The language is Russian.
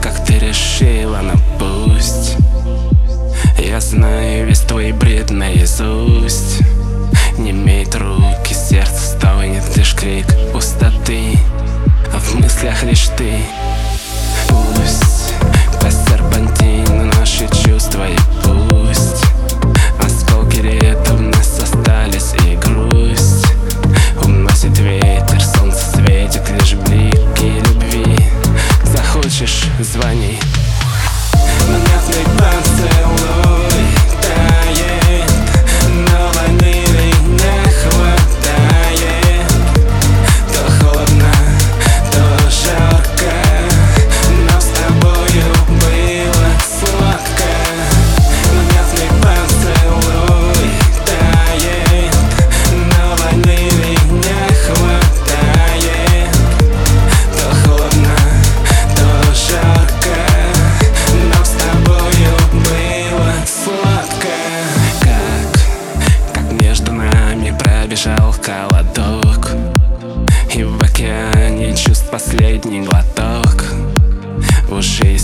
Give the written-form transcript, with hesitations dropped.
как ты решила, но пусть. Я знаю весь твой бред наизусть. Не имеет руки, сердце стонет лишь крик пустоты, а в мыслях лишь ты. Пусть по серпантину наши чувства, и пусть осколки лета в нас остались, и грусть уносит ветер, солнце светит лишь блики любви. Захочешь — звони. Моментный поцелуй тает, но войны не хватает. То холодно, то жарко, но с тобою было сладко. Моментный поцелуй тает, но войны не хватает. То холодно, то жарко, но с тобою было сладко. Как между нами пробежал холодок, и в океане чувств последний глоток. В уши